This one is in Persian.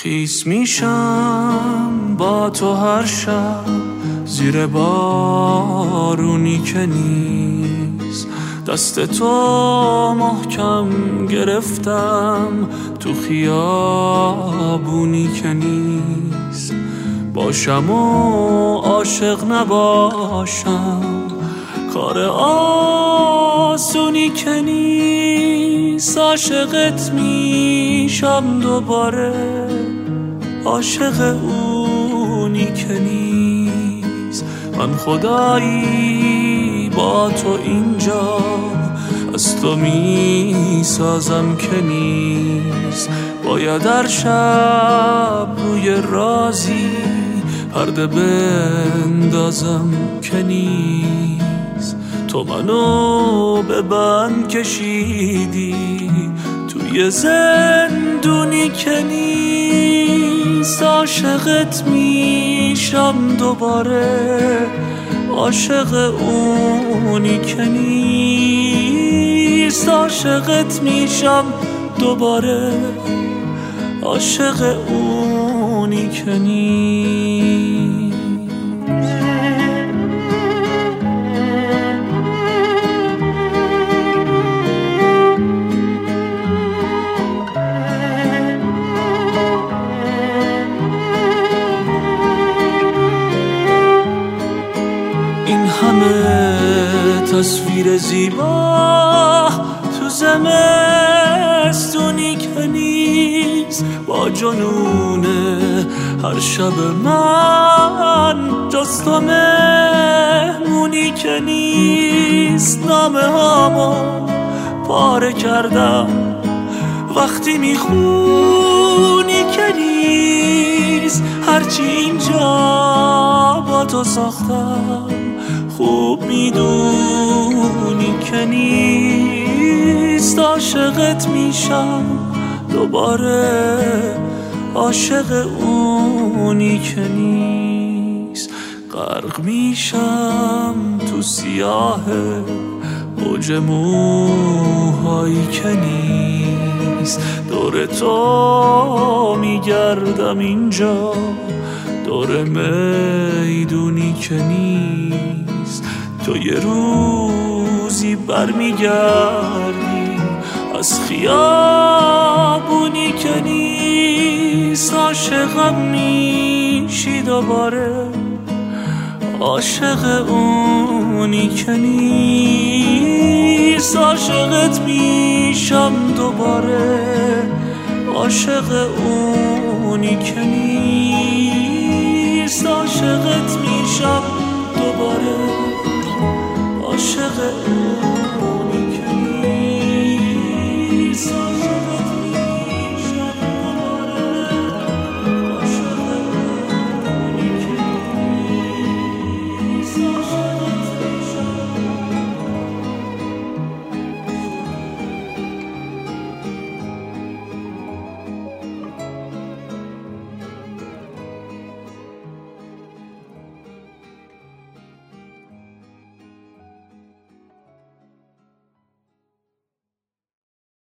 خیس میشم با تو هر شب زیر بارونی که نیست، دست تو محکم گرفتم تو خیابونی که نیست. باشم و عاشق نباشم کار آسونی که نیست. عاشقت میشم دوباره، عاشق اونی که نیست. من خدایی با تو اینجا از تو میسازم که نیست. باید در شب روی رازی پرده بندازم که نیست. تو منو به بند کشیدی توی زندونی که نیست. عاشقت میشم دوباره، عاشق اونی که نیست. عاشقت میشم دوباره، عاشق اونی که نیست. این همه تصویر زیبا تو زمستونی که نیست. با جنون هر شب من جز تو مهمونی که نیست. نامه هامو پاره کردم وقتی میخونی که نیست. هرچی اینجا با تو ساختم خوب میدونی که نیست. عاشقت میشم دوباره، عاشق اونی که نیست. غرق میشم تو سیاه موج موهایی که نیست. دور تو میگردم اینجا، دور میدونی که نیست. تو یه روزی برمیگردی از خیابونی که نیست. عاشقم میشی دوباره، عاشق اونی که نیست. عاشقت میشم دوباره، عاشق اونی که نیست. عاشقت میشم